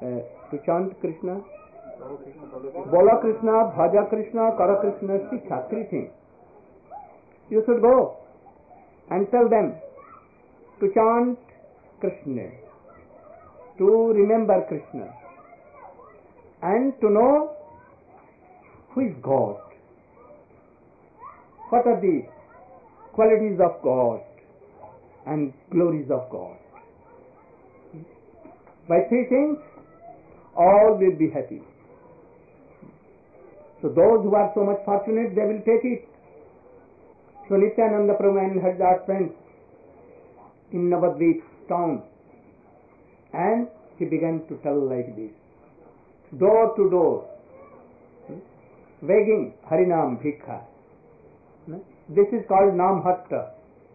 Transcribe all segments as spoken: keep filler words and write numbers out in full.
uh, to chant Krishna, Bola Krishna, Bhaja Krishna, Kara Krishna, Shiksha, three things. You should go and tell them to chant Krishna, to remember Krishna, and to know who is God, what are the qualities of God and glories of God. By three things, all will be happy. So those who are so much fortunate, they will take it. So Nityananda Prabhu and Haridasa went in Navadvip town, and he began to tell like this, door to door, begging Harinam Bhikha. This is called Nam Hatta.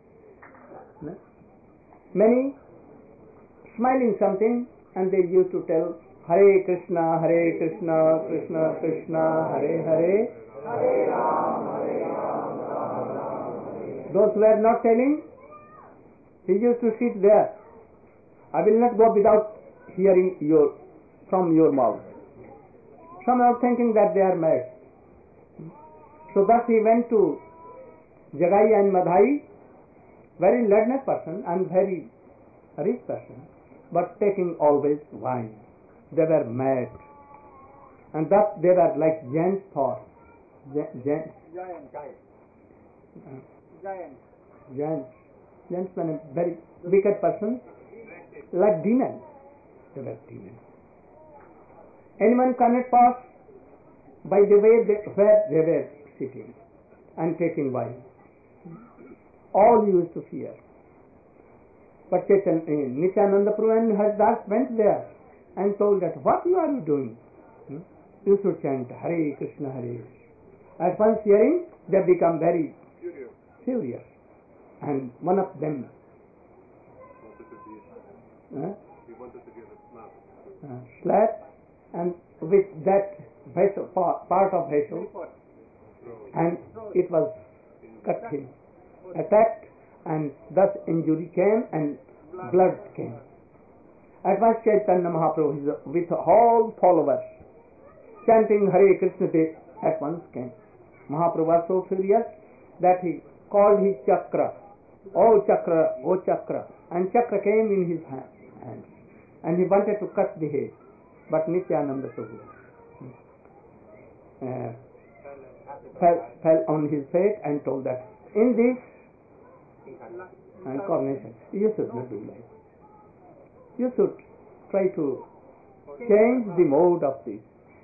Many smiling something, and they used to tell Hare Krishna, Hare Krishna, Krishna Krishna, Hare Hare, Hare Ram, Hare Ram, Ram Ram, Hare. Those who were not telling, he used to sit there. I will not go without hearing your from your mouth. Some are thinking that they are mad. So thus he went to Jagai and Madhai, very learned person and very rich person, but taking always wine. They were mad, and thus they were like giants for giants. Giant, giant, uh, giant, giants. Giants were a very wicked person, like demons. They were demons. Anyone cannot pass by the way they, where they were sitting and taking wine. All used to fear. But Chaitanya, uh, Nityananda Prabhu and Haridasa went there and told that, what you are you doing? Hmm? You should chant Hare Krishna, Hare Krishna. At once hearing, they become very furious. furious. And one of them uh, uh, slapped, and with that vessel, part of vessel, and it was cut him, attacked, and thus injury came and blood came. At once Chaitanya Mahaprabhu with all followers chanting Hare Krishna, they at once came. Mahaprabhu was so furious that he called his chakra, oh chakra, oh chakra, and chakra came in his hand, hands, and he wanted to cut the head, but Nityananda Prabhu uh, fell, fell on his face and told that in this incarnation you should not do like. You should try to change the mode of this.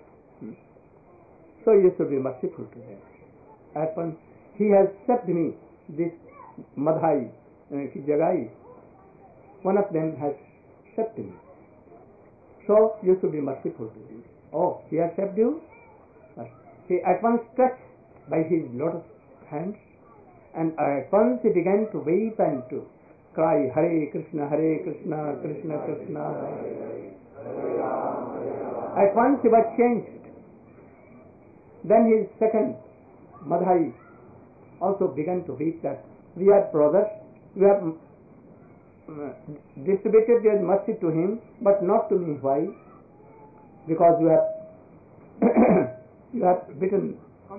So you should be merciful to them. At once he has stepped me, this Madhai, uh, Jagai, one of them has stepped me. So you should be merciful to him. Oh, he has stepped you? He at once touched by his lotus hands, and at once he began to weep and to cry, Hare Krishna, Hare Krishna, Krishna Krishna, Hare Hare. At once he was changed. Then his second, Madhai, also began to weep that we are brothers, we have uh, distributed their mercy to him, but not to me. Why? Because you have you have bitten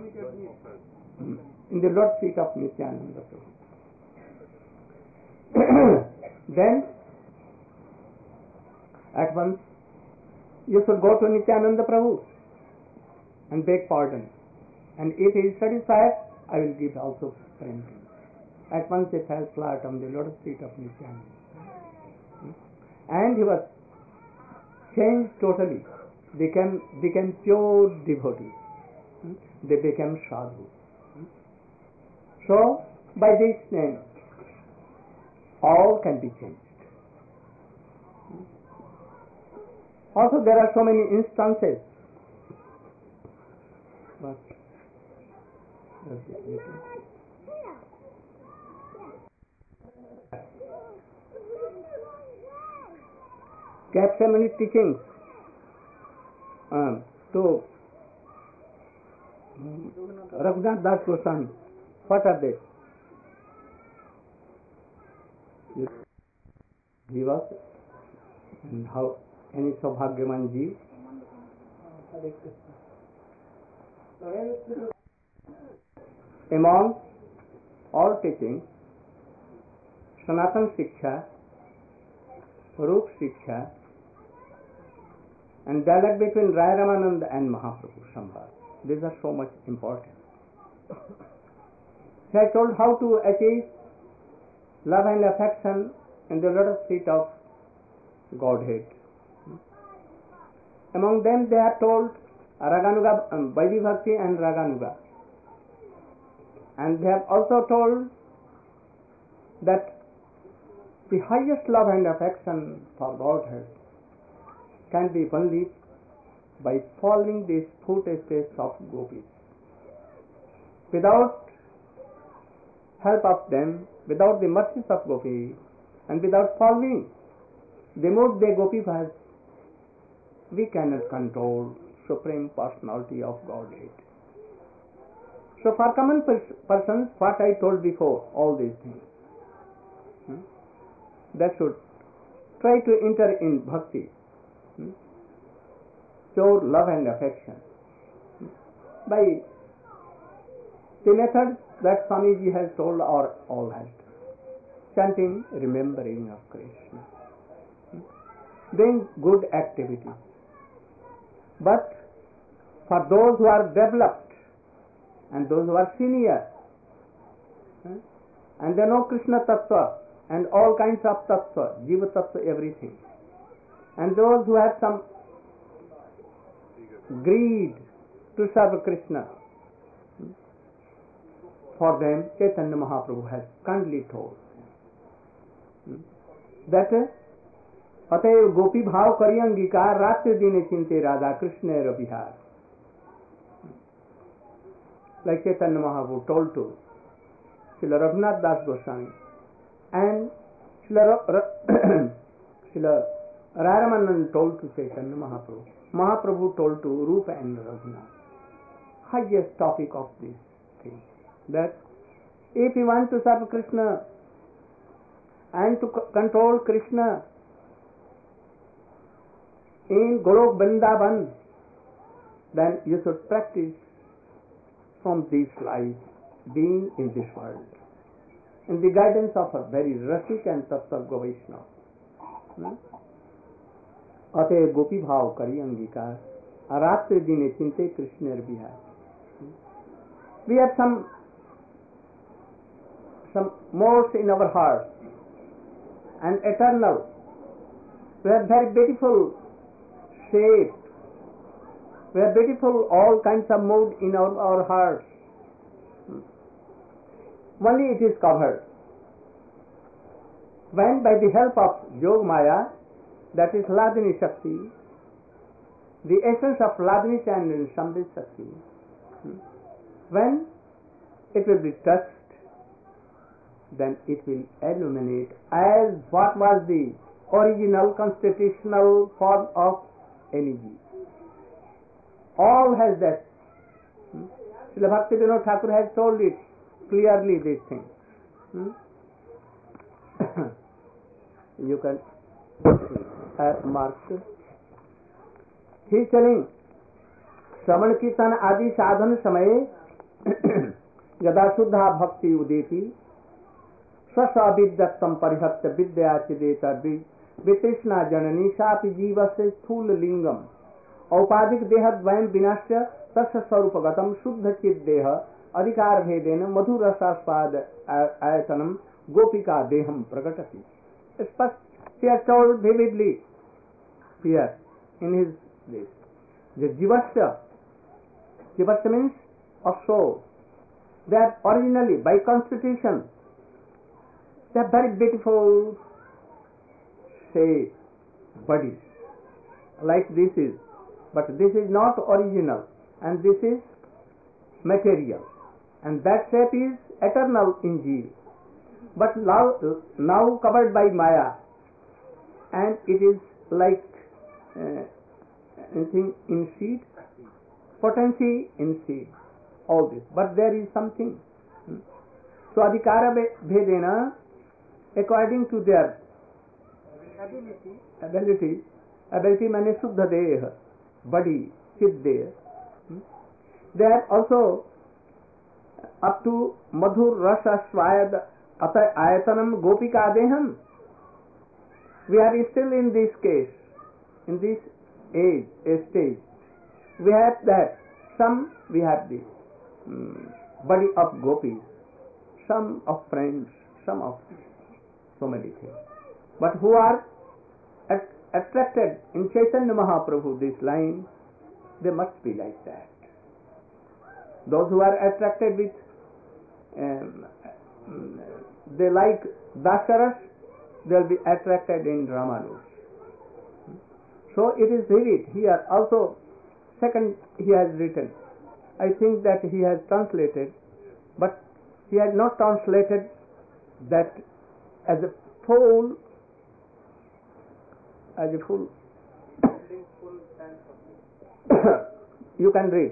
in the Lord's feet of Nityananda Prabhu. Then at once you should go to Nityananda Prabhu and beg pardon, and if he is satisfied, I will give also permission. At once he fell flat on the lotus feet of Nityananda, and he was changed totally, became became pure devotee. They became sadhu. So by this name all can be changed. Also there are so many instances, but kept so many teachings um, to Raghunath Das Goswami. What are they? He was, and how any Saubhagyaman ji. Among all teachings, Sanatana Shiksha, Rup Shiksha, and dialogue between Raya Ramananda and Mahaprabhu Sambhad. These are so much important. He has told how to achieve love and affection in the lotus feet of Godhead. Among them they have told Raganuga, um, Vaidhi Bhakti and Raganuga. And they have also told that the highest love and affection for Godhead can be only by following these footsteps of gopis. Without help of them, without the mercies of gopis, and without following the mood they gopi has, we cannot control Supreme Personality of Godhead. So for common pers- persons, what I told before, all these things, hmm, they should try to enter in bhakti, hmm, pure love and affection, hmm, by the methods that Swamiji has told or all has told. Chanting, remembering of Krishna, hmm, doing good activities. But for those who are developed and those who are senior, hmm, and they know Krishna Tattva and all kinds of Tattva, Jiva Tattva, everything, and those who have some greed to serve Krishna, hmm, for them Chaitanya Mahaprabhu has kindly told, hmm, that अतएव गोपी भाव करी अंगीकार रात्रि दिन चिंते राधा कृष्ण विहार. Like Chaitanya Mahaprabhu told to Srila Raghunath Das Goswami and Srila Raramanand told to Chaitanya Mahaprabhu. Mahaprabhu told to Rupa and Raghunath. Highest topic of this thing, that if you want to serve Krishna and to c- control Krishna in Golok Vrindavan, then you should practice from this life, being in this world, in the guidance of a very Rasik and Tattva Vaishnava. अतः गोपी भाव करी अंगीकार रात्रि दिने चिंते कृष्ण विहार. We have some some modes in our heart and eternal. We have very beautiful shape. We have beautiful all kinds of mood in our, our hearts. Only it is covered when by the help of Yog Maya, that is Hladini Shakti, the essence of Hladini and Samrit Shakti, when it will be touched, then it will illuminate as what was the original constitutional form of energy. All has that. Hmm? Srila Bhaktivinoda Thakur has told it clearly, this thing. Hmm? You can uh, mark. He is telling, श्रवण कीर्तन आदि साधन समय यदा शुद्धा भक्ति उदेति स्वस्व विद्यत्तम परिहत्य विद्याचिदेत वितृष्णा जननी सापि जीवस्य स्थूल लिंगम औपाधिक देहद्वयं विनाश्य तस्य स्वरूपगतम शुद्ध चिद देह अधिकार भेदेन मधुर रसास्वाद आयतनम गोपिका देहम प्रकटति. स्पष्ट he has told vividly here in his this. The jivasya, jivasya means of soul. They are originally by constitution, they are very beautiful shape, bodies, like this is. But this is not original, and this is material, and that shape is eternal in Jeev. But now, now covered by Maya, and it is like uh, anything in seed, potency in seed, all this. But there is something. Hmm? So adhikara bhedena, according to their ability, ability ability means Shuddha Deha, body, Chid Deha. They are also up to Madhur Rasa Swayad Ata Ayatanam Gopika Deham. We are still in this case, in this age, a stage. We have that. Some we have the um, body of gopis, some of friends, some of so many things. But who are at, attracted in Chaitanya Mahaprabhu, this line, they must be like that. Those who are attracted with, um, they like Dasaras, they will be attracted in Ramanuja. So it is vivid here also. Second, he has written, I think that he has translated, but he has not translated that as a full, as a full. You can read.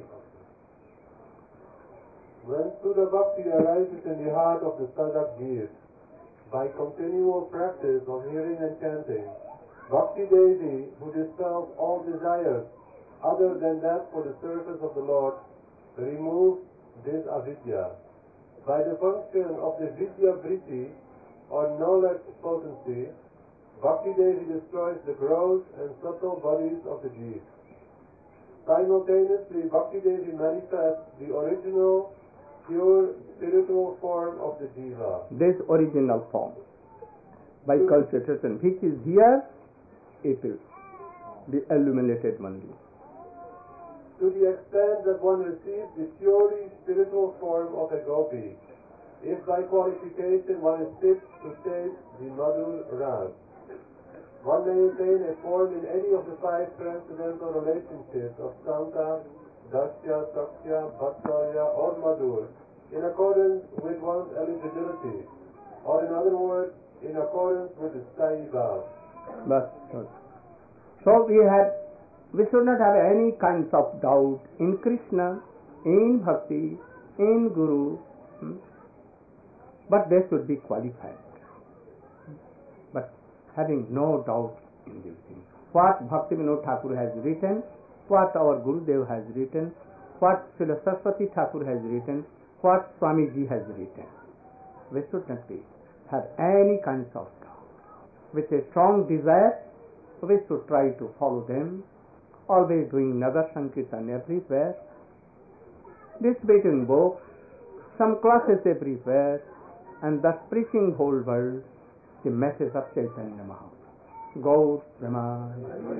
When Sudha Bhakti arises in the heart of the Sadhak Gir, by continual practice of hearing and chanting, Bhakti Devi, who dispels all desires other than that for the service of the Lord, removes this avidya. By the function of the vidya vritti, or knowledge potency, Bhakti Devi destroys the gross and subtle bodies of the jeev. Simultaneously, Bhakti Devi manifests the original, pure spiritual form of the jiva. This original form, by concentration, which is here, it will be illuminated only. To the extent that one receives the purely spiritual form of a gopi, if by qualification one is fit to taste the Madhur Ras. One may attain a form in any of the five transcendental relationships of Santa, Dasya, Saksya, Vatsalya, or Madhur, in accordance with one's eligibility, or in other words, in accordance with the Sai Bhav. But, so we have, we should not have any kinds of doubt in Krishna, in Bhakti, in Guru, hmm? But they should be qualified. But having no doubt in these things. What Bhakti Vinod Thakur has written, what our Gurudev has written, what Srila Saraswati Thakur has written, what Swamiji has written. We should not be, have any kinds of doubt. With a strong desire, we should try to follow them, always doing Nagar Sankirtan everywhere, distributing books, some classes everywhere, and thus preaching whole world the message of Chaitanya Mahaprabhu. Gaur Brahman.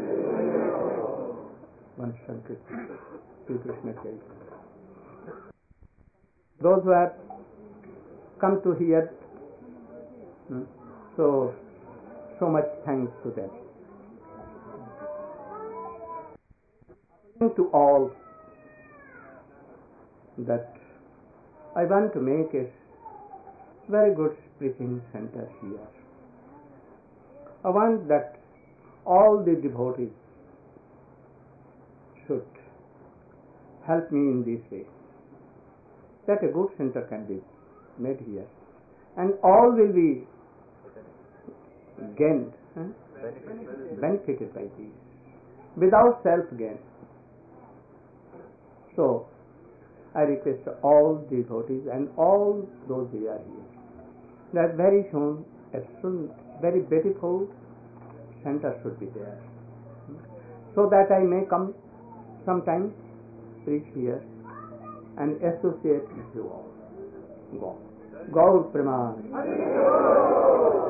One Sankirtan. Sri Krishna Chaitanya. Those who have come to hear, so so much thanks to them. To all that I want to make a very good preaching center here. I want that all the devotees should help me in this way, that a good center can be made here, and all will be gained, huh? benefited by this, without self-gain. So, I request all devotees and all those who are here, that very soon, as soon, very beautiful center should be there, so that I may come sometime, preach here, and associate with you all. Gaur. Gaur Praman.